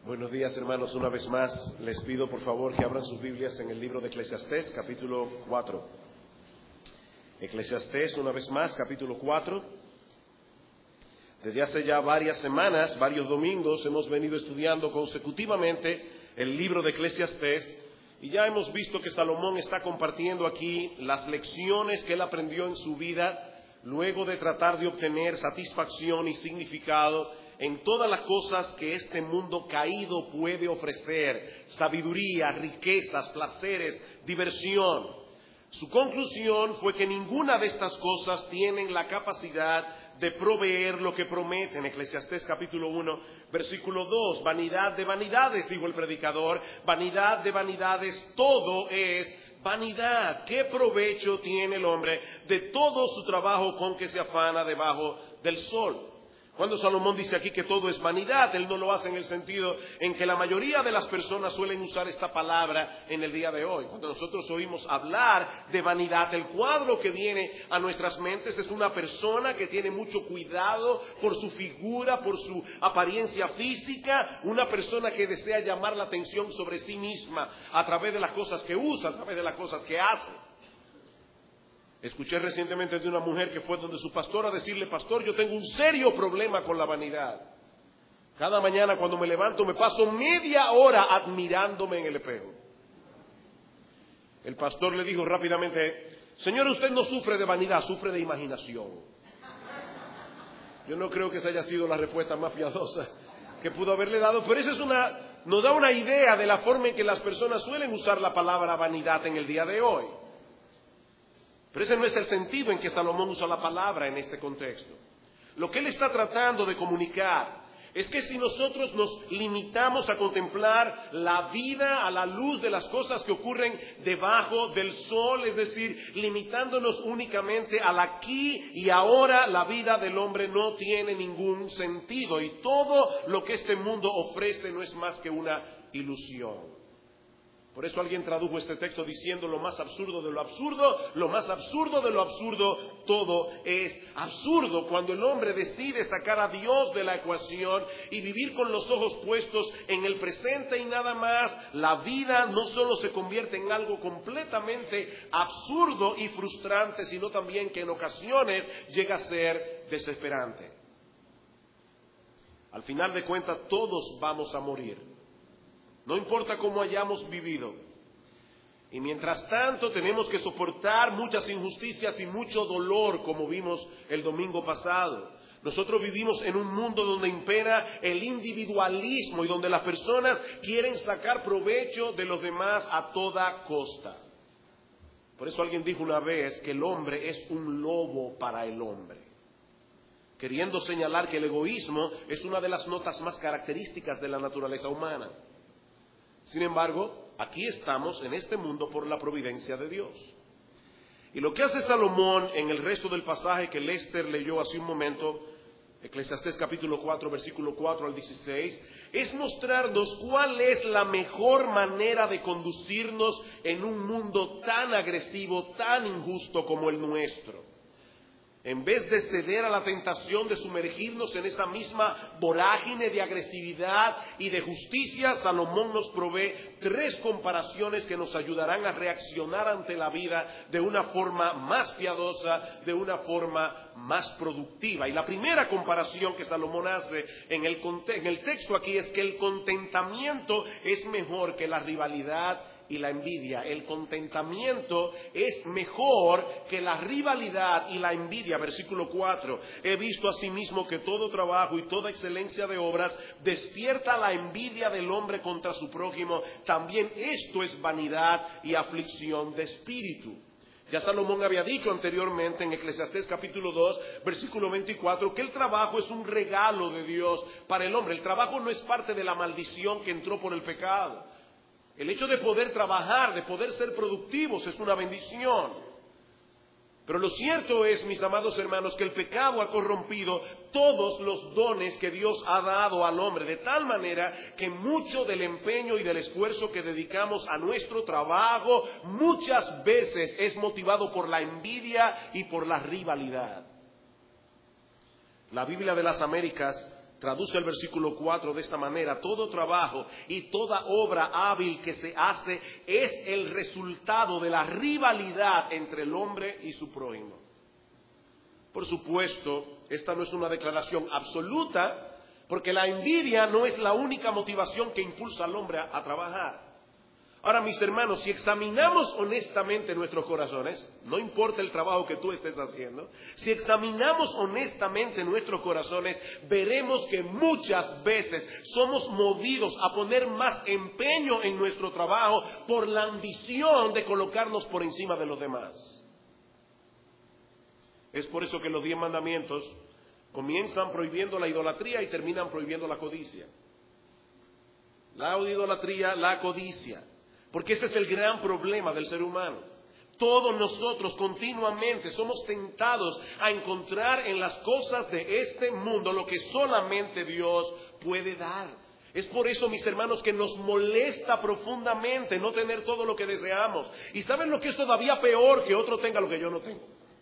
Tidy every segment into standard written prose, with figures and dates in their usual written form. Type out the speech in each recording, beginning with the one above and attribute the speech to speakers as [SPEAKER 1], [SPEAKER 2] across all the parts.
[SPEAKER 1] Buenos días, hermanos. Una vez más les pido por favor que abran sus Biblias en el libro de Eclesiastés, capítulo 4. Eclesiastés, una vez más, capítulo 4. Desde hace ya varias semanas, varios domingos, hemos venido estudiando consecutivamente el libro de Eclesiastés y ya hemos visto que Salomón está compartiendo aquí las lecciones que él aprendió en su vida luego de tratar de obtener satisfacción y significado en todas las cosas que este mundo caído puede ofrecer: sabiduría, riquezas, placeres, diversión. Su conclusión fue que ninguna de estas cosas tienen la capacidad de proveer lo que prometen. Eclesiastés capítulo 1, versículo 2, vanidad de vanidades, dijo el predicador, vanidad de vanidades, todo es vanidad. ¿Qué provecho tiene el hombre de todo su trabajo con que se afana debajo del sol? Cuando Salomón dice aquí que todo es vanidad, él no lo hace en el sentido en que la mayoría de las personas suelen usar esta palabra en el día de hoy. Cuando nosotros oímos hablar de vanidad, el cuadro que viene a nuestras mentes es una persona que tiene mucho cuidado por su figura, por su apariencia física, una persona que desea llamar la atención sobre sí misma a través de las cosas que usa, a través de las cosas que hace. Escuché recientemente de una mujer que fue donde su pastor a decirle: pastor, yo tengo un serio problema con la vanidad. Cada mañana cuando me levanto me paso media hora admirándome en el espejo. El pastor le dijo rápidamente: señor, usted no sufre de vanidad, sufre de imaginación. Yo no creo que esa haya sido la respuesta más piadosa que pudo haberle dado, pero esa nos da una idea de la forma en que las personas suelen usar la palabra vanidad en el día de hoy. Pero ese no es el sentido en que Salomón usa la palabra en este contexto. Lo que él está tratando de comunicar es que si nosotros nos limitamos a contemplar la vida a la luz de las cosas que ocurren debajo del sol, es decir, limitándonos únicamente al aquí y ahora, la vida del hombre no tiene ningún sentido y todo lo que este mundo ofrece no es más que una ilusión. Por eso alguien tradujo este texto diciendo: lo más absurdo de lo absurdo, lo más absurdo de lo absurdo, todo es absurdo. Cuando el hombre decide sacar a Dios de la ecuación y vivir con los ojos puestos en el presente y nada más, la vida no solo se convierte en algo completamente absurdo y frustrante, sino también que en ocasiones llega a ser desesperante. Al final de cuentas, todos vamos a morir. No importa cómo hayamos vivido. Y mientras tanto tenemos que soportar muchas injusticias y mucho dolor, como vimos el domingo pasado. Nosotros vivimos en un mundo donde impera el individualismo y donde las personas quieren sacar provecho de los demás a toda costa. Por eso alguien dijo una vez que el hombre es un lobo para el hombre, queriendo señalar que el egoísmo es una de las notas más características de la naturaleza humana. Sin embargo, aquí estamos en este mundo por la providencia de Dios. Y lo que hace Salomón en el resto del pasaje que Lester leyó hace un momento, Eclesiastés capítulo 4, versículo 4 al 16, es mostrarnos cuál es la mejor manera de conducirnos en un mundo tan agresivo, tan injusto como el nuestro. En vez de ceder a la tentación de sumergirnos en esa misma vorágine de agresividad y de justicia, Salomón nos provee 3 comparaciones que nos ayudarán a reaccionar ante la vida de una forma más piadosa, de una forma más productiva. Y la primera comparación que Salomón hace en el texto aquí es que el contentamiento es mejor que la rivalidad y la envidia. El contentamiento es mejor que la rivalidad y la envidia. Versículo 4. He visto asimismo que todo trabajo y toda excelencia de obras despierta la envidia del hombre contra su prójimo. También esto es vanidad y aflicción de espíritu. Ya Salomón había dicho anteriormente en Eclesiastés capítulo 2, versículo 24, que el trabajo es un regalo de Dios para el hombre. El trabajo no es parte de la maldición que entró por el pecado. El hecho de poder trabajar, de poder ser productivos, es una bendición. Pero lo cierto es, mis amados hermanos, que el pecado ha corrompido todos los dones que Dios ha dado al hombre, de tal manera que mucho del empeño y del esfuerzo que dedicamos a nuestro trabajo muchas veces es motivado por la envidia y por la rivalidad. La Biblia de las Américas traduce el versículo 4 de esta manera: todo trabajo y toda obra hábil que se hace es el resultado de la rivalidad entre el hombre y su prójimo. Por supuesto, esta no es una declaración absoluta, porque la envidia no es la única motivación que impulsa al hombre a trabajar. Ahora, mis hermanos, si examinamos honestamente nuestros corazones, no importa el trabajo que tú estés haciendo, si examinamos honestamente nuestros corazones, veremos que muchas veces somos movidos a poner más empeño en nuestro trabajo por la ambición de colocarnos por encima de los demás. Es por eso que los 10 mandamientos comienzan prohibiendo la idolatría y terminan prohibiendo la codicia. La idolatría, la codicia. Porque ese es el gran problema del ser humano. Todos nosotros continuamente somos tentados a encontrar en las cosas de este mundo lo que solamente Dios puede dar. Es por eso, mis hermanos, que nos molesta profundamente no tener todo lo que deseamos. ¿Y saben lo que es todavía peor? Que otro tenga lo que yo no tengo.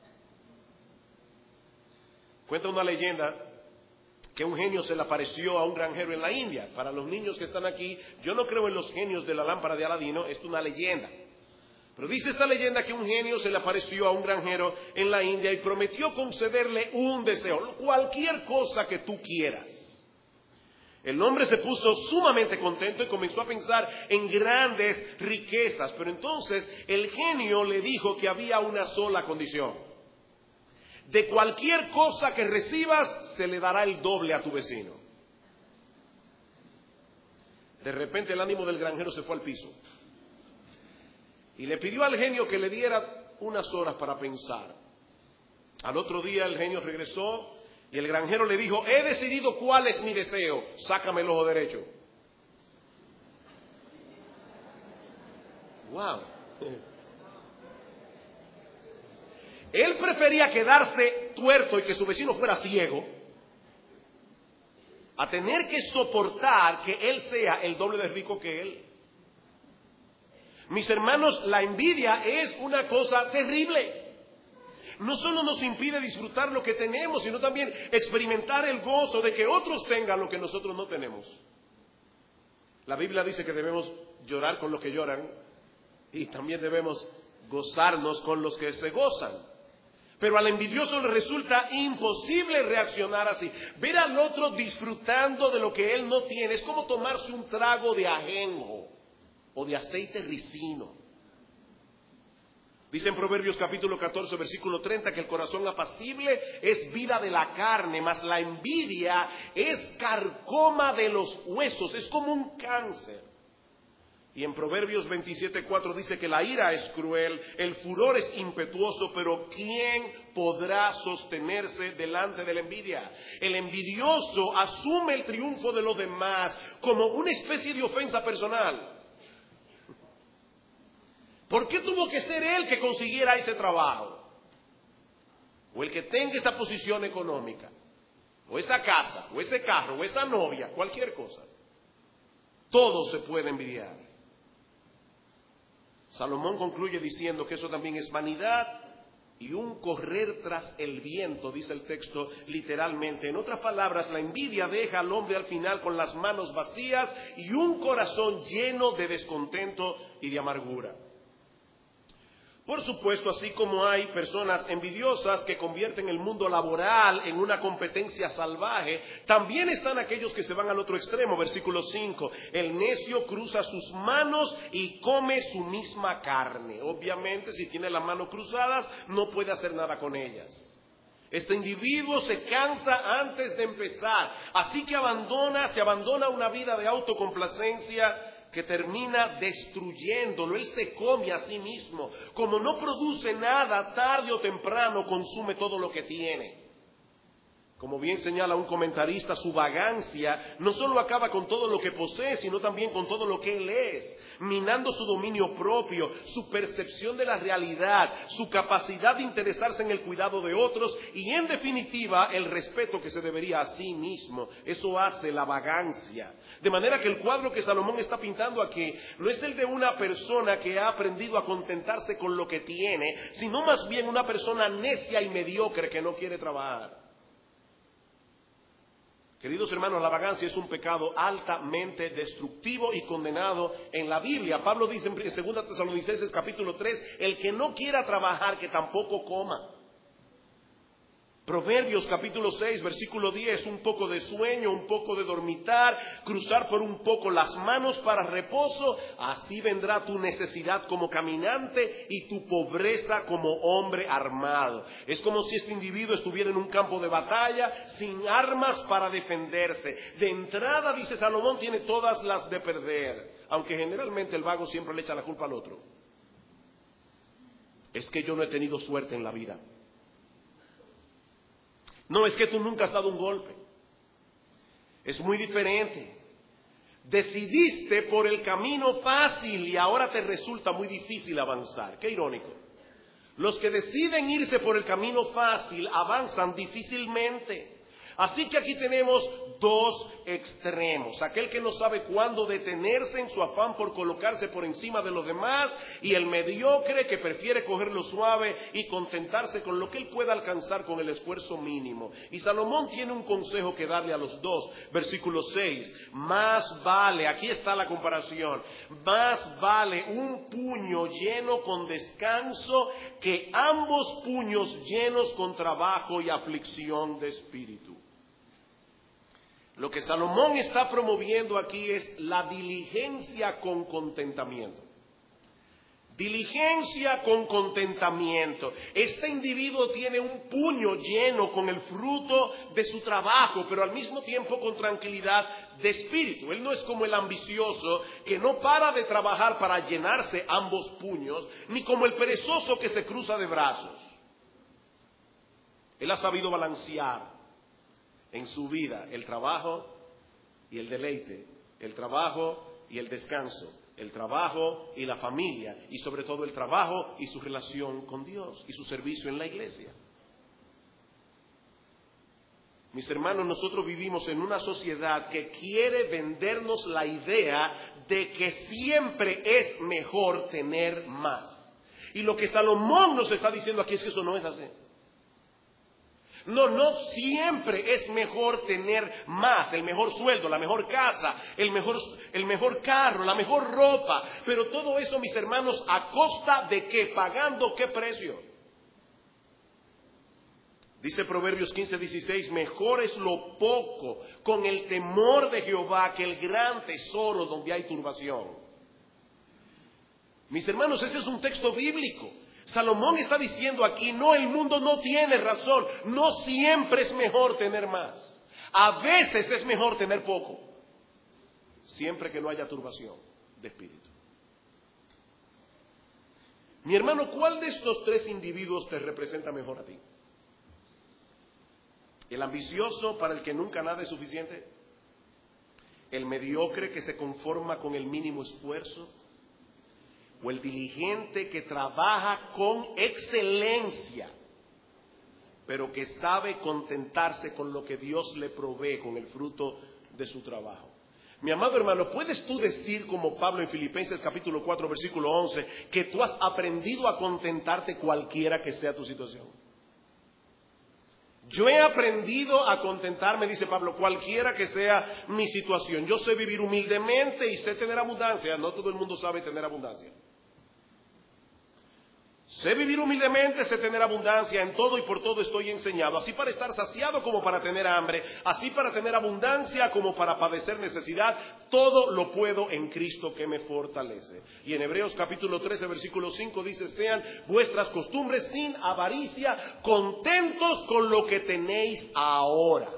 [SPEAKER 1] Cuenta una leyenda que un genio se le apareció a un granjero en la India. Para los niños que están aquí, yo no creo en los genios de la lámpara de Aladino, es una leyenda. Pero dice esta leyenda que un genio se le apareció a un granjero en la India y prometió concederle un deseo, cualquier cosa que tú quieras. El hombre se puso sumamente contento y comenzó a pensar en grandes riquezas, pero entonces el genio le dijo que había una sola condición: de cualquier cosa que recibas, se le dará el doble a tu vecino. De repente el ánimo del granjero se fue al piso. Y le pidió al genio que le diera unas horas para pensar. Al otro día el genio regresó y el granjero le dijo: he decidido cuál es mi deseo, sácame el ojo derecho. ¡Wow! Él prefería quedarse tuerto y que su vecino fuera ciego a tener que soportar que él sea el doble de rico que él. Mis hermanos, la envidia es una cosa terrible. No solo nos impide disfrutar lo que tenemos, sino también experimentar el gozo de que otros tengan lo que nosotros no tenemos. La Biblia dice que debemos llorar con los que lloran y también debemos gozarnos con los que se gozan. Pero al envidioso le resulta imposible reaccionar así. Ver al otro disfrutando de lo que él no tiene es como tomarse un trago de ajenjo o de aceite ricino. Dice en Proverbios capítulo 14, versículo 30, que el corazón apacible es vida de la carne, mas la envidia es carcoma de los huesos, es como un cáncer. Y en Proverbios 27:4 dice que la ira es cruel, el furor es impetuoso, pero ¿quién podrá sostenerse delante de la envidia? El envidioso asume el triunfo de los demás como una especie de ofensa personal. ¿Por qué tuvo que ser él que consiguiera ese trabajo? O el que tenga esa posición económica, o esa casa, o ese carro, o esa novia, cualquier cosa. Todo se puede envidiar. Salomón concluye diciendo que eso también es vanidad y un correr tras el viento, dice el texto literalmente. En otras palabras, la envidia deja al hombre al final con las manos vacías y un corazón lleno de descontento y de amargura. Por supuesto, así como hay personas envidiosas que convierten el mundo laboral en una competencia salvaje, también están aquellos que se van al otro extremo. Versículo 5, el necio cruza sus manos y come su misma carne. Obviamente, si tiene las manos cruzadas, no puede hacer nada con ellas. Este individuo se cansa antes de empezar, así que se abandona una vida de autocomplacencia que termina destruyéndolo. Él se come a sí mismo. Como no produce nada, tarde o temprano consume todo lo que tiene. Como bien señala un comentarista, su vagancia no solo acaba con todo lo que posee, sino también con todo lo que él es, minando su dominio propio, su percepción de la realidad, su capacidad de interesarse en el cuidado de otros y, en definitiva, el respeto que se debería a sí mismo. Eso hace la vagancia. De manera que el cuadro que Salomón está pintando aquí no es el de una persona que ha aprendido a contentarse con lo que tiene, sino más bien una persona necia y mediocre que no quiere trabajar. Queridos hermanos, la vagancia es un pecado altamente destructivo y condenado en la Biblia. Pablo dice en 2 Tesalonicenses capítulo 3, el que no quiera trabajar, que tampoco coma. Proverbios capítulo 6, versículo 10, un poco de sueño, un poco de dormitar, cruzar por un poco las manos para reposo, así vendrá tu necesidad como caminante y tu pobreza como hombre armado. Es como si este individuo estuviera en un campo de batalla sin armas para defenderse. De entrada, dice Salomón, tiene todas las de perder, aunque generalmente el vago siempre le echa la culpa al otro. Es que yo no he tenido suerte en la vida. No, es que tú nunca has dado un golpe. Es muy diferente. Decidiste por el camino fácil y ahora te resulta muy difícil avanzar. Qué irónico. Los que deciden irse por el camino fácil avanzan difícilmente. Así que aquí tenemos dos extremos. Aquel que no sabe cuándo detenerse en su afán por colocarse por encima de los demás, y el mediocre que prefiere cogerlo suave y contentarse con lo que él pueda alcanzar con el esfuerzo mínimo. Y Salomón tiene un consejo que darle a los dos. Versículo 6. Más vale, aquí está la comparación, más vale un puño lleno con descanso que ambos puños llenos con trabajo y aflicción de espíritu. Lo que Salomón está promoviendo aquí es la diligencia con contentamiento. Diligencia con contentamiento. Este individuo tiene un puño lleno con el fruto de su trabajo, pero al mismo tiempo con tranquilidad de espíritu. Él no es como el ambicioso que no para de trabajar para llenarse ambos puños, ni como el perezoso que se cruza de brazos. Él ha sabido balancear en su vida el trabajo y el deleite, el trabajo y el descanso, el trabajo y la familia, y sobre todo el trabajo y su relación con Dios y su servicio en la iglesia. Mis hermanos, nosotros vivimos en una sociedad que quiere vendernos la idea de que siempre es mejor tener más. Y lo que Salomón nos está diciendo aquí es que eso no es así. No siempre es mejor tener más, el mejor sueldo, la mejor casa, el mejor carro, la mejor ropa. Pero todo eso, mis hermanos, ¿a costa de qué? ¿Pagando qué precio? Dice Proverbios 15:16, mejor es lo poco con el temor de Jehová que el gran tesoro donde hay turbación. Mis hermanos, ese es un texto bíblico. Salomón está diciendo aquí, no, el mundo no tiene razón, no siempre es mejor tener más, a veces es mejor tener poco, siempre que no haya turbación de espíritu. Mi hermano, ¿cuál de estos tres individuos te representa mejor a ti? ¿El ambicioso para el que nunca nada es suficiente? ¿El mediocre que se conforma con el mínimo esfuerzo? ¿O el diligente que trabaja con excelencia, pero que sabe contentarse con lo que Dios le provee, con el fruto de su trabajo? Mi amado hermano, ¿puedes tú decir como Pablo en Filipenses capítulo 4 versículo 11 que tú has aprendido a contentarte cualquiera que sea tu situación? Yo he aprendido a contentarme, dice Pablo, cualquiera que sea mi situación. Yo sé vivir humildemente y sé tener abundancia. No todo el mundo sabe tener abundancia. Sé vivir humildemente, sé tener abundancia, en todo y por todo estoy enseñado, así para estar saciado como para tener hambre, así para tener abundancia como para padecer necesidad, todo lo puedo en Cristo que me fortalece. Y en Hebreos capítulo 13 versículo 5 dice, sean vuestras costumbres sin avaricia, contentos con lo que tenéis ahora.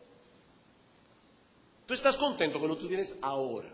[SPEAKER 1] Tú estás contento con lo que tú tienes ahora.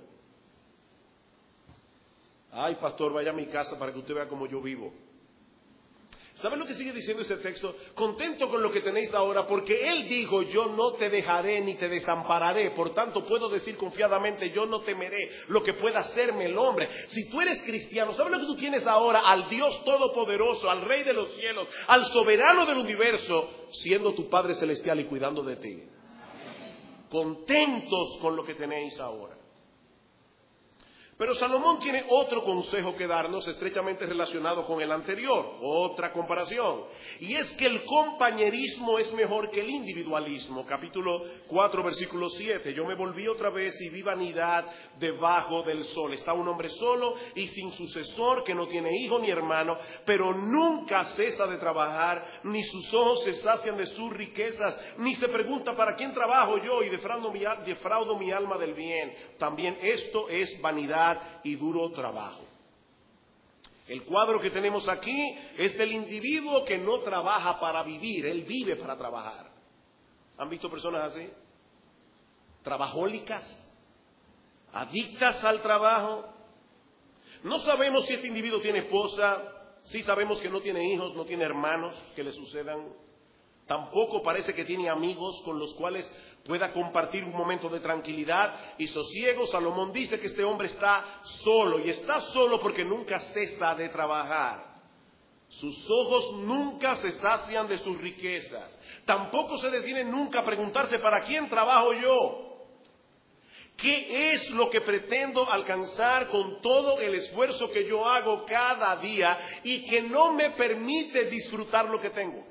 [SPEAKER 1] Ay, pastor, vaya a mi casa para que usted vea cómo yo vivo. ¿Saben lo que sigue diciendo ese texto? Contento con lo que tenéis ahora, porque Él dijo, yo no te dejaré ni te desampararé. Por tanto, puedo decir confiadamente, yo no temeré lo que pueda hacerme el hombre. Si tú eres cristiano, ¿sabes lo que tú tienes ahora? Al Dios Todopoderoso, al Rey de los cielos, al Soberano del universo, siendo tu Padre Celestial y cuidando de ti. Contentos con lo que tenéis ahora. Pero Salomón tiene otro consejo que darnos estrechamente relacionado con el anterior, otra comparación. Y es que el compañerismo es mejor que el individualismo. Capítulo 4, versículo 7. Yo me volví otra vez y vi vanidad debajo del sol. Está un hombre solo y sin sucesor, que no tiene hijo ni hermano, pero nunca cesa de trabajar, ni sus ojos se sacian de sus riquezas, ni se pregunta para quién trabajo yo y defraudo mi alma del bien. También esto es vanidad y duro trabajo. El cuadro que tenemos aquí es del individuo que no trabaja para vivir, él vive para trabajar. ¿Han visto personas así? Trabajólicas, adictas al trabajo. No sabemos si este individuo tiene esposa, sí sabemos que no tiene hijos, no tiene hermanos que le sucedan. Tampoco parece que tiene amigos con los cuales pueda compartir un momento de tranquilidad y sosiego. Salomón dice que este hombre está solo, y está solo porque nunca cesa de trabajar. Sus ojos nunca se sacian de sus riquezas. Tampoco se detiene nunca a preguntarse ¿para quién trabajo yo? ¿Qué es lo que pretendo alcanzar con todo el esfuerzo que yo hago cada día y que no me permite disfrutar lo que tengo?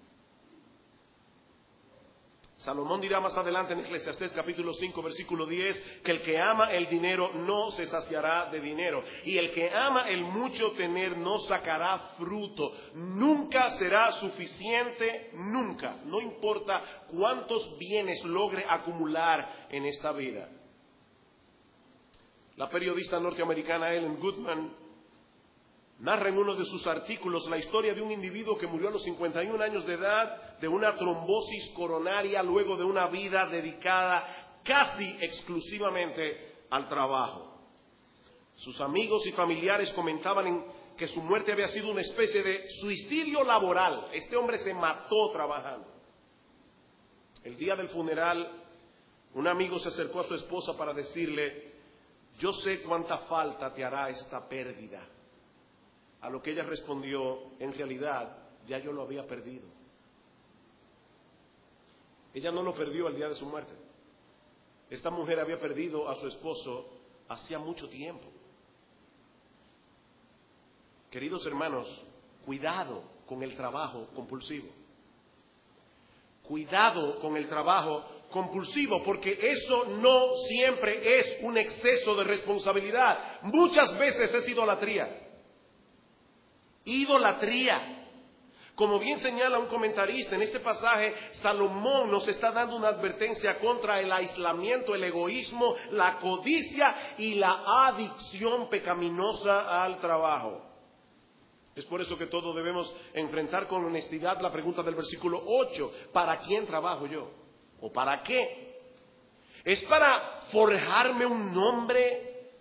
[SPEAKER 1] Salomón dirá más adelante en Eclesiastés capítulo 5 versículo 10 que el que ama el dinero no se saciará de dinero, y el que ama el mucho tener no sacará fruto. Nunca será suficiente, nunca, no importa cuántos bienes logre acumular en esta vida. La periodista norteamericana Ellen Goodman narra en uno de sus artículos la historia de un individuo que murió a los 51 años de edad de una trombosis coronaria luego de una vida dedicada casi exclusivamente al trabajo. Sus amigos y familiares comentaban que su muerte había sido una especie de suicidio laboral. Este hombre se mató trabajando. El día del funeral, un amigo se acercó a su esposa para decirle: yo sé cuánta falta te hará esta pérdida. A lo que ella respondió: en realidad ya yo lo había perdido. Ella no lo perdió el día de su muerte. Esta mujer había perdido a su esposo hacía mucho tiempo. Queridos hermanos, cuidado con el trabajo compulsivo. Cuidado con el trabajo compulsivo, porque eso no siempre es un exceso de responsabilidad. Muchas veces es idolatría. Idolatría. Como bien señala un comentarista, en este pasaje Salomón nos está dando una advertencia contra el aislamiento, el egoísmo, la codicia y la adicción pecaminosa al trabajo. Es por eso que todos debemos enfrentar con honestidad la pregunta del versículo 8: ¿para quién trabajo yo? ¿O para qué? ¿Es para forjarme un nombre?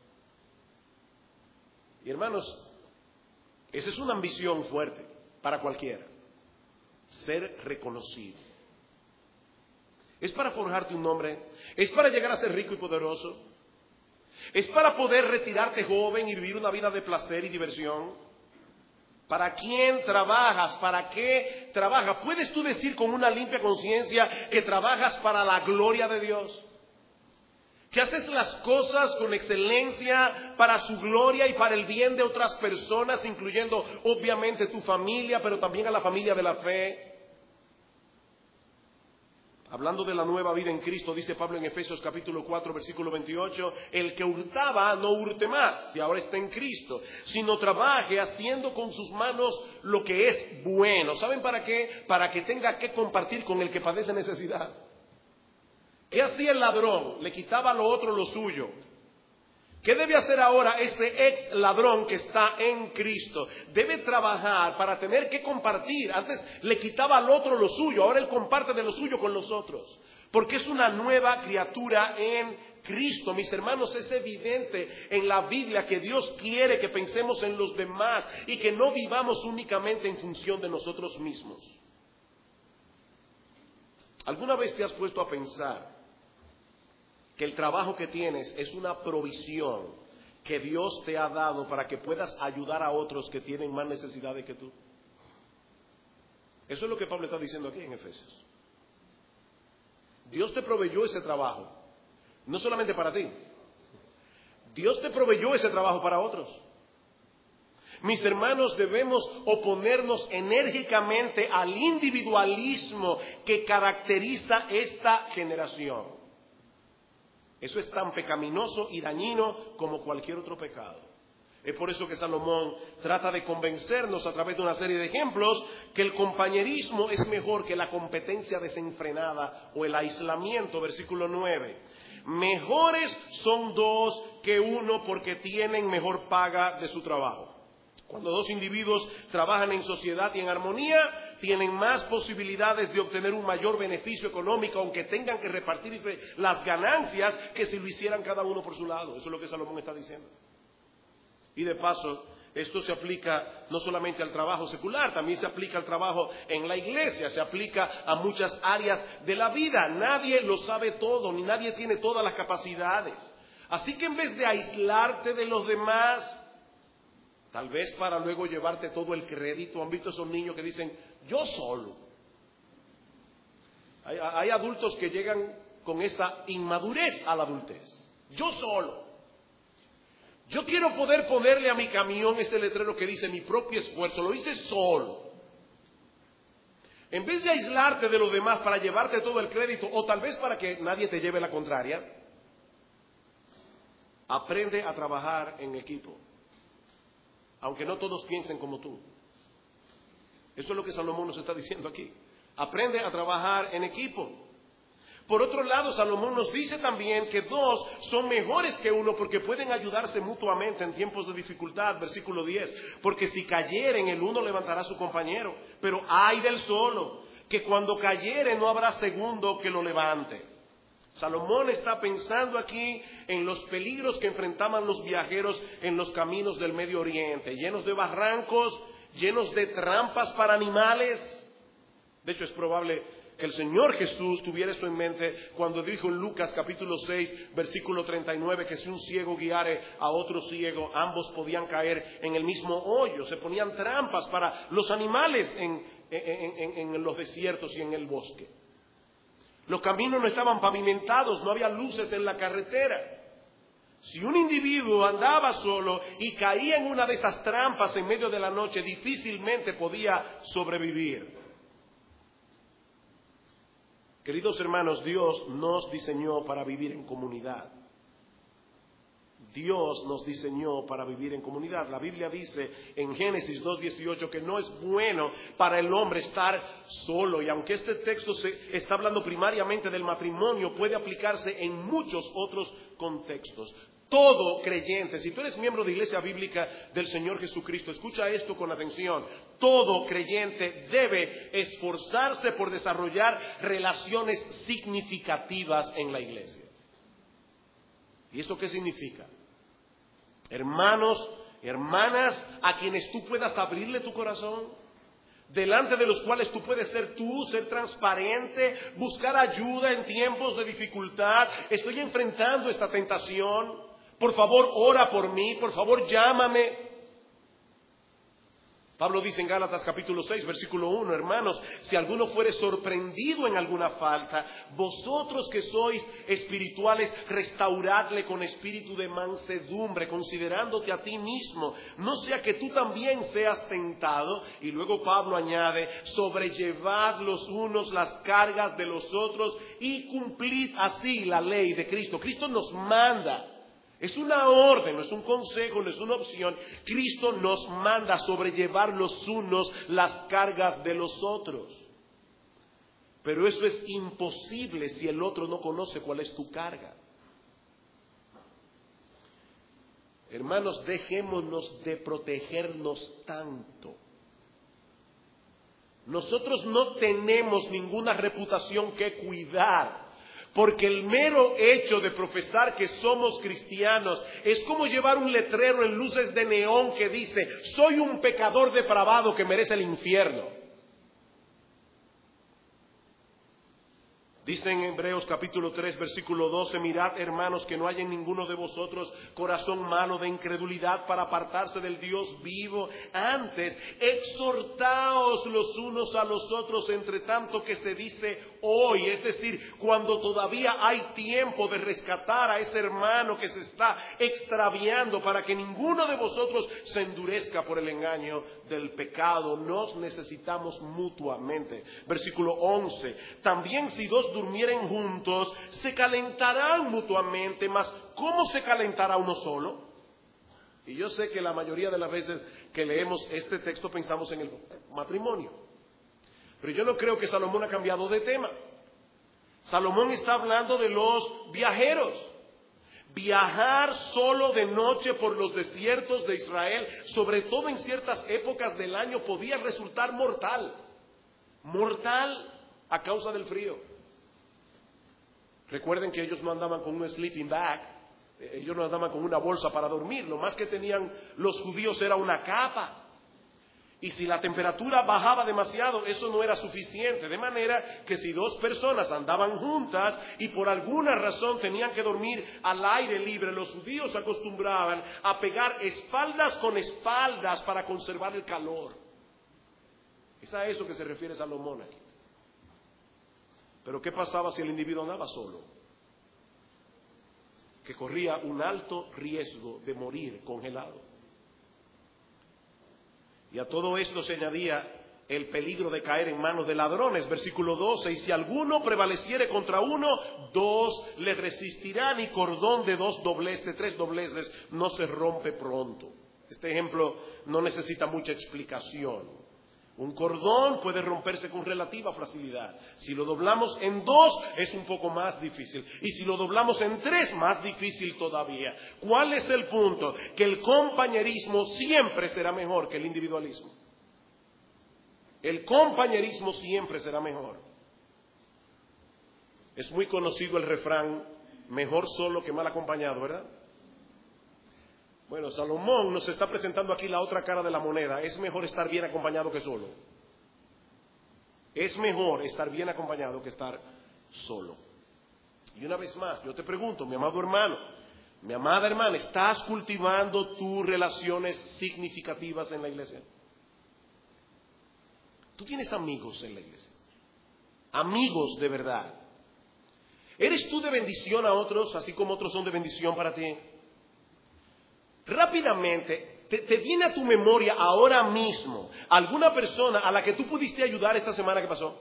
[SPEAKER 1] Y hermanos, esa es una ambición fuerte para cualquiera, ser reconocido. ¿Es para forjarte un nombre? ¿Es para llegar a ser rico y poderoso? ¿Es para poder retirarte joven y vivir una vida de placer y diversión? ¿Para quién trabajas? ¿Para qué trabajas? ¿Puedes tú decir con una limpia conciencia que trabajas para la gloria de Dios? ¿Que haces las cosas con excelencia para su gloria y para el bien de otras personas, incluyendo obviamente tu familia, pero también a la familia de la fe? Hablando de la nueva vida en Cristo, dice Pablo en Efesios capítulo 4, versículo 28, el que hurtaba no hurte más, si ahora está en Cristo, sino trabaje haciendo con sus manos lo que es bueno. ¿Saben para qué? Para que tenga que compartir con el que padece necesidad. ¿Qué hacía el ladrón? Le quitaba a lo otro lo suyo. ¿Qué debe hacer ahora ese ex ladrón que está en Cristo? Debe trabajar para tener que compartir. Antes le quitaba al otro lo suyo, ahora él comparte de lo suyo con los otros. Porque es una nueva criatura en Cristo. Mis hermanos, es evidente en la Biblia que Dios quiere que pensemos en los demás y que no vivamos únicamente en función de nosotros mismos. ¿Alguna vez te has puesto a pensar que el trabajo que tienes es una provisión que Dios te ha dado para que puedas ayudar a otros que tienen más necesidades que tú? Eso es lo que Pablo está diciendo aquí en Efesios. Dios te proveyó ese trabajo, no solamente para ti. Dios te proveyó ese trabajo para otros. Mis hermanos, debemos oponernos enérgicamente al individualismo que caracteriza esta generación. Eso es tan pecaminoso y dañino como cualquier otro pecado. Es por eso que Salomón trata de convencernos a través de una serie de ejemplos que el compañerismo es mejor que la competencia desenfrenada o el aislamiento. Versículo 9. Mejores son dos que uno porque tienen mejor paga de su trabajo. Cuando dos individuos trabajan en sociedad y en armonía, tienen más posibilidades de obtener un mayor beneficio económico, aunque tengan que repartirse las ganancias que si lo hicieran cada uno por su lado. Eso es lo que Salomón está diciendo. Y de paso, esto se aplica no solamente al trabajo secular, también se aplica al trabajo en la iglesia, se aplica a muchas áreas de la vida. Nadie lo sabe todo, ni nadie tiene todas las capacidades. Así que en vez de aislarte de los demás, tal vez para luego llevarte todo el crédito. ¿Han visto esos niños que dicen, yo solo? Hay adultos que llegan con esa inmadurez a la adultez. Yo solo. Yo quiero poder ponerle a mi camión ese letrero que dice mi propio esfuerzo. Lo hice solo. En vez de aislarte de los demás para llevarte todo el crédito, o tal vez para que nadie te lleve la contraria, aprende a trabajar en equipo. Aunque no todos piensen como tú. Eso es lo que Salomón nos está diciendo aquí. Aprende a trabajar en equipo. Por otro lado, Salomón nos dice también que dos son mejores que uno porque pueden ayudarse mutuamente en tiempos de dificultad. Versículo 10. Porque si cayeren, el uno levantará a su compañero. Pero ay del solo, que cuando cayere no habrá segundo que lo levante. Salomón está pensando aquí en los peligros que enfrentaban los viajeros en los caminos del Medio Oriente, llenos de barrancos, llenos de trampas para animales. De hecho, es probable que el Señor Jesús tuviera eso en mente cuando dijo en Lucas capítulo 6, versículo 39, que si un ciego guiare a otro ciego, ambos podían caer en el mismo hoyo. Se ponían trampas para los animales en los desiertos y en el bosque. Los caminos no estaban pavimentados, no había luces en la carretera. Si un individuo andaba solo y caía en una de esas trampas en medio de la noche, difícilmente podía sobrevivir. Queridos hermanos, Dios nos diseñó para vivir en comunidad. Dios nos diseñó para vivir en comunidad. La Biblia dice en Génesis 2:18 que no es bueno para el hombre estar solo. Y aunque este texto se está hablando primariamente del matrimonio, puede aplicarse en muchos otros contextos. Todo creyente, si tú eres miembro de Iglesia Bíblica del Señor Jesucristo, escucha esto con atención. Todo creyente debe esforzarse por desarrollar relaciones significativas en la iglesia. ¿Y eso qué significa? Hermanos, hermanas, a quienes tú puedas abrirle tu corazón, delante de los cuales tú puedes ser tú, ser transparente, buscar ayuda en tiempos de dificultad. Estoy enfrentando esta tentación. Por favor, ora por mí. Por favor, llámame. Pablo dice en Gálatas capítulo 6, versículo 1, hermanos, si alguno fuere sorprendido en alguna falta, vosotros que sois espirituales, restauradle con espíritu de mansedumbre, considerándote a ti mismo, no sea que tú también seas tentado. Y luego Pablo añade, sobrellevad los unos las cargas de los otros y cumplid así la ley de Cristo. Cristo nos manda. Es una orden, no es un consejo, no es una opción. Cristo nos manda a sobrellevar los unos las cargas de los otros. Pero eso es imposible si el otro no conoce cuál es tu carga. Hermanos, dejémonos de protegernos tanto. Nosotros no tenemos ninguna reputación que cuidar. Porque el mero hecho de profesar que somos cristianos es como llevar un letrero en luces de neón que dice, soy un pecador depravado que merece el infierno. Dice en Hebreos capítulo 3, versículo 12, mirad, hermanos, que no haya en ninguno de vosotros corazón malo de incredulidad para apartarse del Dios vivo. Antes, exhortaos los unos a los otros, entre tanto que se dice hoy, es decir, cuando todavía hay tiempo de rescatar a ese hermano que se está extraviando, para que ninguno de vosotros se endurezca por el engaño del pecado. Nos necesitamos mutuamente. Versículo 11, también si dos durmieren juntos, se calentarán mutuamente, mas ¿cómo se calentará uno solo? Y yo sé que la mayoría de las veces que leemos este texto pensamos en el matrimonio, pero yo no creo que Salomón ha cambiado de tema. Salomón está hablando de los viajeros. Viajar solo de noche por los desiertos de Israel, sobre todo en ciertas épocas del año, podía resultar mortal. Mortal a causa del frío. Recuerden que ellos no andaban con un sleeping bag, ellos no andaban con una bolsa para dormir. Lo más que tenían los judíos era una capa. Y si la temperatura bajaba demasiado, eso no era suficiente. De manera que si dos personas andaban juntas y por alguna razón tenían que dormir al aire libre, los judíos se acostumbraban a pegar espaldas con espaldas para conservar el calor. Es a eso que se refiere Salomón aquí. Pero ¿qué pasaba si el individuo andaba solo? Que corría un alto riesgo de morir congelado. Y a todo esto se añadía el peligro de caer en manos de ladrones. Versículo 12, y si alguno prevaleciere contra uno, dos le resistirán, y cordón de tres dobleces no se rompe pronto. Este ejemplo no necesita mucha explicación. Un cordón puede romperse con relativa facilidad. Si lo doblamos en dos es un poco más difícil. Y si lo doblamos en tres, más difícil todavía. ¿Cuál es el punto? Que el compañerismo siempre será mejor que el individualismo. El compañerismo siempre será mejor. Es muy conocido el refrán, mejor solo que mal acompañado, ¿verdad? Bueno, Salomón nos está presentando aquí la otra cara de la moneda. Es mejor estar bien acompañado que solo. Es mejor estar bien acompañado que estar solo. Y una vez más, yo te pregunto, mi amado hermano, mi amada hermana, ¿estás cultivando tus relaciones significativas en la iglesia? Tú tienes amigos en la iglesia. Amigos de verdad. ¿Eres tú de bendición a otros, así como otros son de bendición para ti? Rápidamente, te viene a tu memoria ahora mismo alguna persona a la que tú pudiste ayudar esta semana que pasó.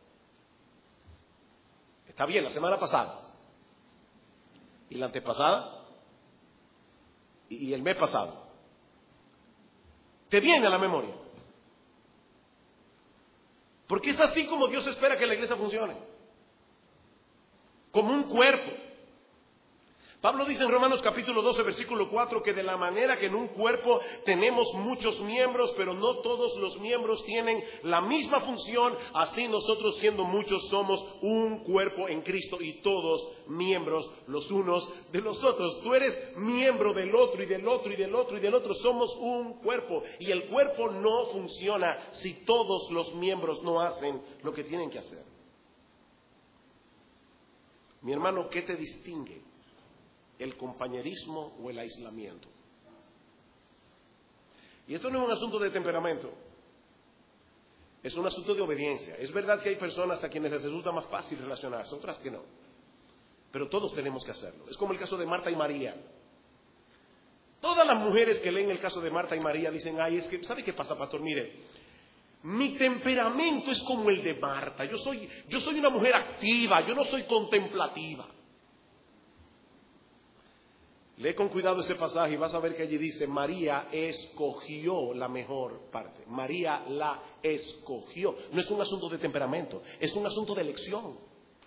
[SPEAKER 1] Está bien, la semana pasada. ¿Y la antepasada? ¿Y el mes pasado? ¿Te viene a la memoria? Porque es así como Dios espera que la iglesia funcione. Como un cuerpo. Pablo dice en Romanos capítulo 12, versículo 4, que de la manera que en un cuerpo tenemos muchos miembros, pero no todos los miembros tienen la misma función, así nosotros siendo muchos somos un cuerpo en Cristo y todos miembros los unos de los otros. Tú eres miembro del otro y del otro y del otro y del otro. Somos un cuerpo y el cuerpo no funciona si todos los miembros no hacen lo que tienen que hacer. Mi hermano, ¿qué te distingue? ¿El compañerismo o el aislamiento? Y esto no es un asunto de temperamento, es un asunto de obediencia. Es verdad que hay personas a quienes les resulta más fácil relacionarse, otras que no, pero todos tenemos que hacerlo. Es como el caso de Marta y María. Todas las mujeres que leen el caso de Marta y María dicen, ay, es que, ¿sabe qué pasa, pastor? Mire, mi temperamento es como el de Marta. Yo soy una mujer activa, yo no soy contemplativa. Lee con cuidado ese pasaje y vas a ver que allí dice, María escogió la mejor parte. María la escogió. No es un asunto de temperamento, es un asunto de elección.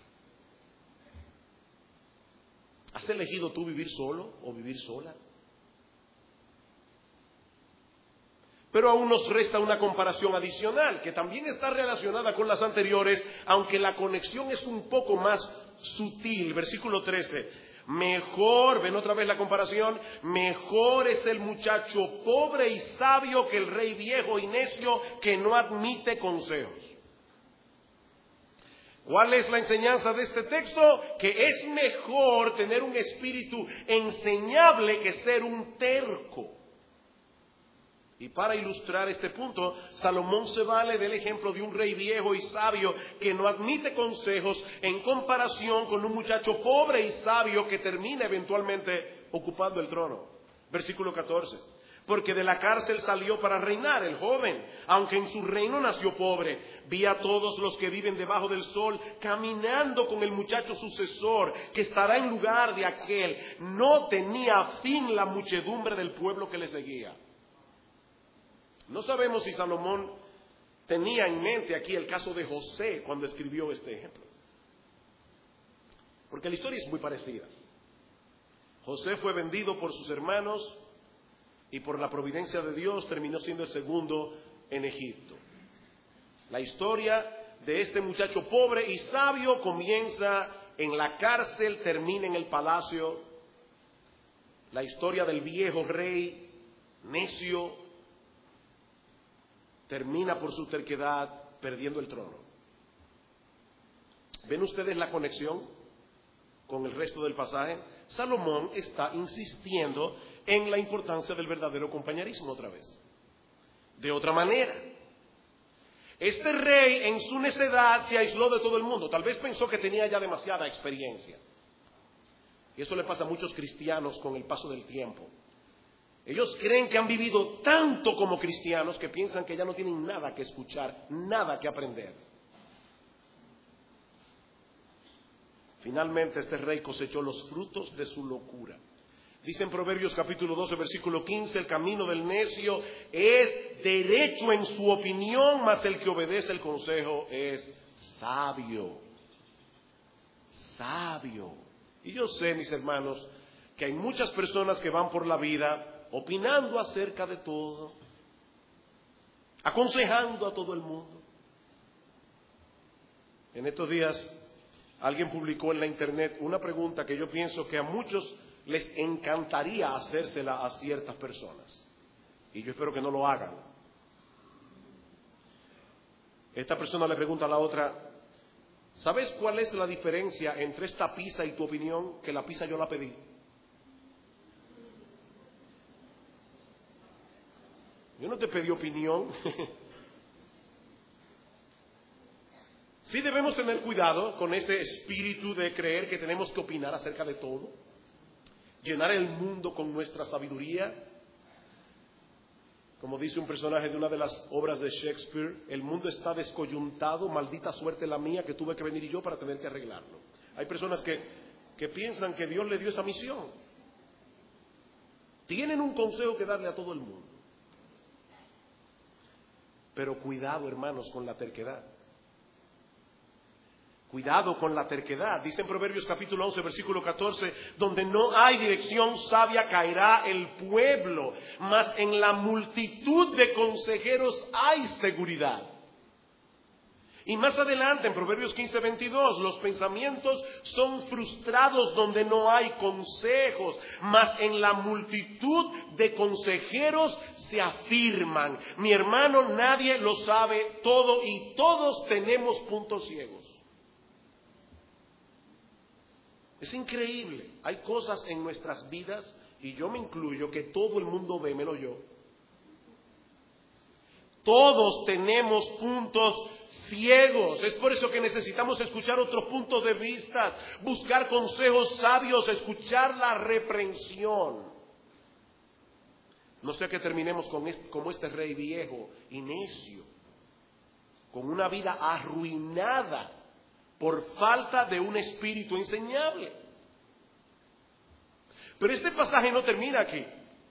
[SPEAKER 1] ¿Has elegido tú vivir solo o vivir sola? Pero aún nos resta una comparación adicional que también está relacionada con las anteriores, aunque la conexión es un poco más sutil. Versículo 13. Mejor, ven otra vez la comparación, mejor es el muchacho pobre y sabio que el rey viejo y necio que no admite consejos. ¿Cuál es la enseñanza de este texto? Que es mejor tener un espíritu enseñable que ser un terco. Y para ilustrar este punto, Salomón se vale del ejemplo de un rey viejo y sabio que no admite consejos en comparación con un muchacho pobre y sabio que termina eventualmente ocupando el trono. Versículo 14. Porque de la cárcel salió para reinar el joven, aunque en su reino nació pobre. Vi a todos los que viven debajo del sol caminando con el muchacho sucesor que estará en lugar de aquel. No tenía fin la muchedumbre del pueblo que le seguía. No sabemos si Salomón tenía en mente aquí el caso de José cuando escribió este ejemplo. Porque la historia es muy parecida. José fue vendido por sus hermanos y por la providencia de Dios terminó siendo el segundo en Egipto. La historia de este muchacho pobre y sabio comienza en la cárcel, termina en el palacio. La historia del viejo rey necio termina por su terquedad perdiendo el trono. ¿Ven ustedes la conexión con el resto del pasaje? Salomón está insistiendo en la importancia del verdadero compañerismo otra vez. De otra manera, este rey en su necedad se aisló de todo el mundo. Tal vez pensó que tenía ya demasiada experiencia. Y eso le pasa a muchos cristianos con el paso del tiempo. Ellos creen que han vivido tanto como cristianos que piensan que ya no tienen nada que escuchar, nada que aprender. Finalmente este rey cosechó los frutos de su locura. Dice en Proverbios capítulo 12, versículo 15, el camino del necio es derecho en su opinión, mas el que obedece el consejo es sabio. Sabio. Y yo sé, mis hermanos, que hay muchas personas que van por la vida opinando acerca de todo, aconsejando a todo el mundo. En estos días alguien publicó en la internet una pregunta que yo pienso que a muchos les encantaría hacérsela a ciertas personas. Y yo espero que no lo hagan. Esta persona le pregunta a la otra: ¿sabes cuál es la diferencia entre esta pizza y tu opinión? Que la pizza yo la pedí. Yo no te pedí opinión. Sí debemos tener cuidado con ese espíritu de creer que tenemos que opinar acerca de todo, llenar el mundo con nuestra sabiduría. Como dice un personaje de una de las obras de Shakespeare, el mundo está descoyuntado, maldita suerte la mía que tuve que venir yo para tener que arreglarlo. Hay personas que piensan que Dios le dio esa misión. Tienen un consejo que darle a todo el mundo. Pero cuidado, hermanos, con la terquedad. Cuidado con la terquedad. Dice en Proverbios capítulo 11, versículo 14, donde no hay dirección sabia caerá el pueblo, mas en la multitud de consejeros hay seguridad. Y más adelante en Proverbios 15, 22, los pensamientos son frustrados donde no hay consejos, mas en la multitud de consejeros se afirman. Mi hermano, nadie lo sabe todo y todos tenemos puntos ciegos. Es increíble, hay cosas en nuestras vidas, y yo me incluyo, que todo el mundo ve menos yo. Todos tenemos puntos ciegos. Es por eso que necesitamos escuchar otros puntos de vista, buscar consejos sabios, escuchar la reprensión. No sea que terminemos como este rey viejo y necio, con una vida arruinada por falta de un espíritu enseñable. Pero este pasaje no termina aquí.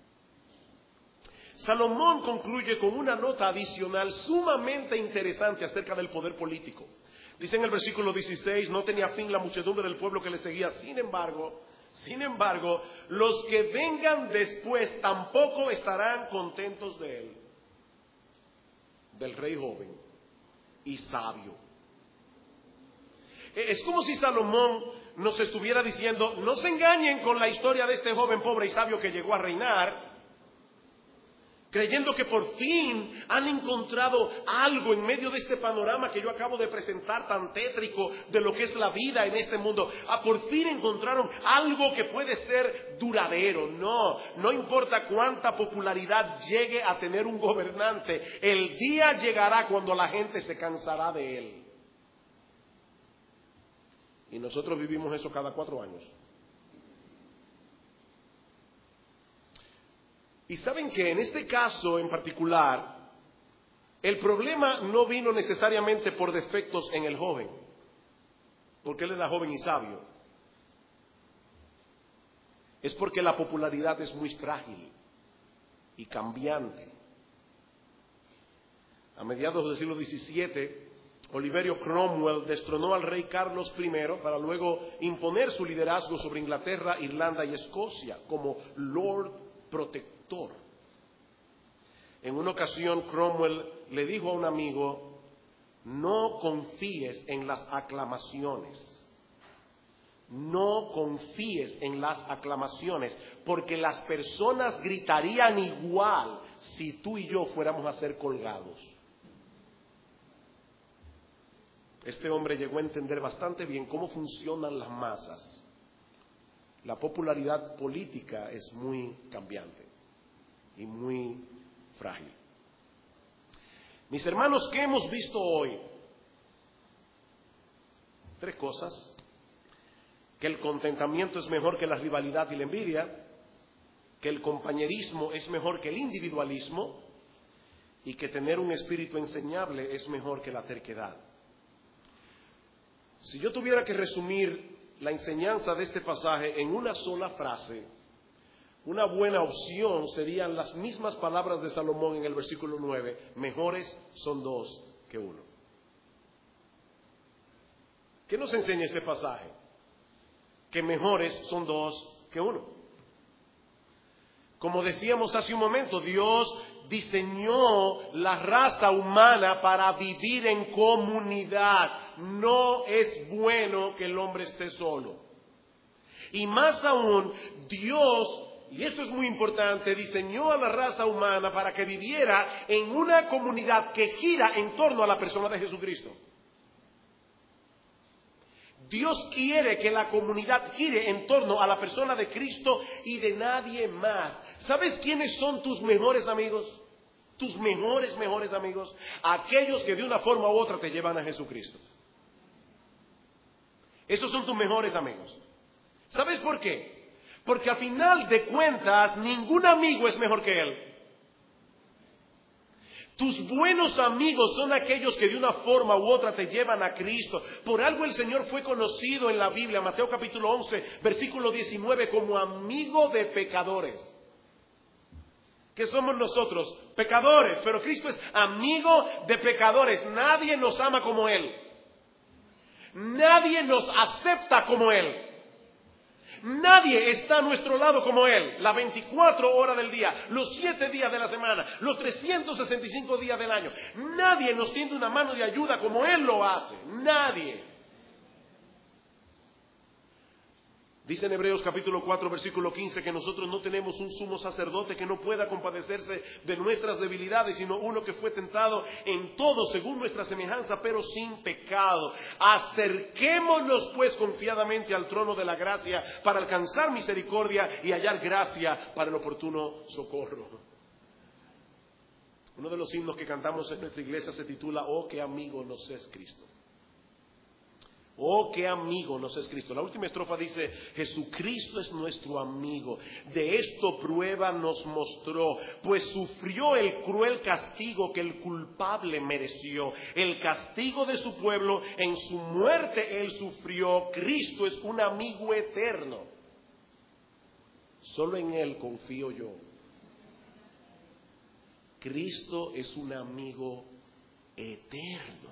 [SPEAKER 1] Salomón concluye con una nota adicional sumamente interesante acerca del poder político. Dice en el versículo 16, no tenía fin la muchedumbre del pueblo que le seguía. Sin embargo, los que vengan después tampoco estarán contentos de él. Del rey joven y sabio. Es como si Salomón nos estuviera diciendo: no se engañen con la historia de este joven pobre y sabio que llegó a reinar. creyendo que por fin han encontrado algo en medio de este panorama que yo acabo de presentar tan tétrico de lo que es la vida en este mundo. Por fin encontraron algo que puede ser duradero. No importa cuánta popularidad llegue a tener un gobernante, el día llegará cuando la gente se cansará de él. Y nosotros vivimos eso cada 4 años. Y saben que en este caso en particular, el problema no vino necesariamente por defectos en el joven, porque él era joven y sabio. Es porque la popularidad es muy frágil y cambiante. A mediados del siglo XVII, Oliverio Cromwell destronó al rey Carlos I para luego imponer su liderazgo sobre Inglaterra, Irlanda y Escocia como Lord Protector. En una ocasión Cromwell le dijo a un amigo: no confíes en las aclamaciones, no confíes en las aclamaciones, porque las personas gritarían igual si tú y yo fuéramos a ser colgados. Este hombre llegó a entender bastante bien cómo funcionan las masas. La popularidad política es muy cambiante y muy frágil. Mis hermanos, ¿qué hemos visto hoy? 3 cosas: que el contentamiento es mejor que la rivalidad y la envidia, que el compañerismo es mejor que el individualismo y que tener un espíritu enseñable es mejor que la terquedad. Si yo tuviera que resumir la enseñanza de este pasaje en una sola frase, una buena opción serían las mismas palabras de Salomón en el versículo 9: mejores son 2 que 1. ¿Qué nos enseña este pasaje? Que mejores son 2 que 1. Como decíamos hace un momento, Dios diseñó la raza humana para vivir en comunidad. No es bueno que el hombre esté solo. Y más aún, Dios, y esto es muy importante, diseñó a la raza humana para que viviera en una comunidad que gira en torno a la persona de Jesucristo. Dios quiere que la comunidad gire en torno a la persona de Cristo y de nadie más. ¿Sabes quiénes son tus mejores amigos? Tus mejores amigos. Aquellos que de una forma u otra te llevan a Jesucristo. Esos son tus mejores amigos. ¿Sabes por qué? Porque al final de cuentas, ningún amigo es mejor que él. Tus buenos amigos son aquellos que de una forma u otra te llevan a Cristo. Por algo el Señor fue conocido en la Biblia, Mateo capítulo 11, versículo 19, como amigo de pecadores. ¿Qué somos nosotros? Pecadores, pero Cristo es amigo de pecadores. Nadie nos ama como Él. Nadie nos acepta como Él. Nadie está a nuestro lado como Él, las 24 horas del día, los 7 días de la semana, los 365 días del año. Nadie nos tiende una mano de ayuda como Él lo hace. Nadie. Dice en Hebreos capítulo 4, versículo 15, que nosotros no tenemos un sumo sacerdote que no pueda compadecerse de nuestras debilidades, sino uno que fue tentado en todo según nuestra semejanza, pero sin pecado. Acerquémonos pues confiadamente al trono de la gracia para alcanzar misericordia y hallar gracia para el oportuno socorro. Uno de los himnos que cantamos en nuestra iglesia se titula "Oh, qué amigo nos es Cristo". Oh, qué amigo nos es Cristo. La última estrofa dice: Jesucristo es nuestro amigo. De esto prueba nos mostró, pues sufrió el cruel castigo que el culpable mereció. El castigo de su pueblo, en su muerte él sufrió. Cristo es un amigo eterno. Solo en él confío yo. Cristo es un amigo eterno.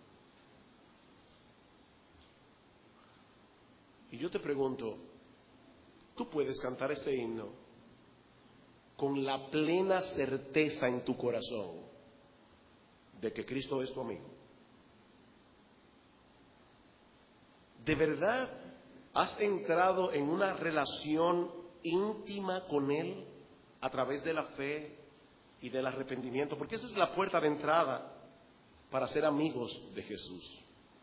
[SPEAKER 1] Y yo te pregunto, ¿tú puedes cantar este himno con la plena certeza en tu corazón de que Cristo es tu amigo? ¿De verdad has entrado en una relación íntima con Él a través de la fe y del arrepentimiento, porque esa es la puerta de entrada para ser amigos de Jesús.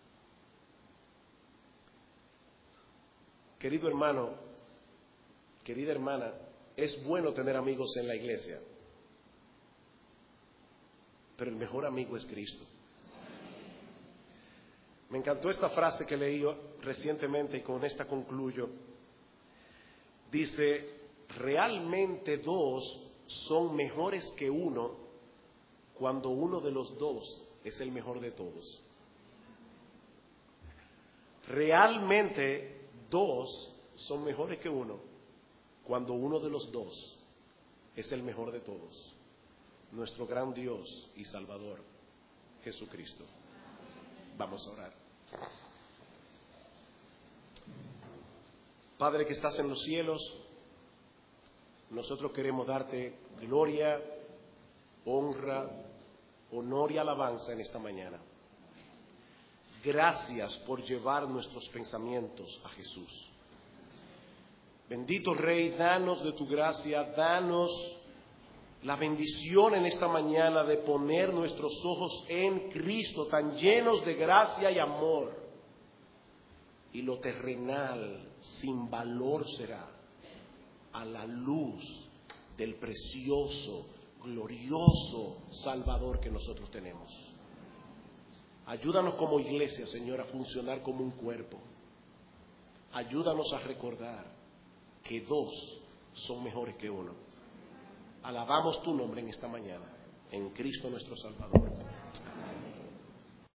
[SPEAKER 1] Querido hermano, querida hermana, es bueno tener amigos en la iglesia, pero el mejor amigo es Cristo. Me encantó esta frase que leí recientemente y con esta concluyo. Dice, realmente dos son mejores que uno cuando uno de los dos es el mejor de todos. Realmente dos son mejores que uno cuando uno de los dos es el mejor de todos. Nuestro gran Dios y Salvador, Jesucristo. Vamos a orar. Padre que estás en los cielos, nosotros queremos darte gloria, honra, honor y alabanza en esta mañana. Gracias por llevar nuestros pensamientos a Jesús. Bendito Rey, danos de tu gracia, danos la bendición en esta mañana de poner nuestros ojos en Cristo, tan llenos de gracia y amor. Y lo terrenal sin valor será a la luz del precioso, glorioso Salvador que nosotros tenemos. Ayúdanos como iglesia, Señor, a funcionar como un cuerpo. Ayúdanos a recordar que dos son mejores que uno. Alabamos tu nombre en esta mañana, en Cristo nuestro Salvador. Amén.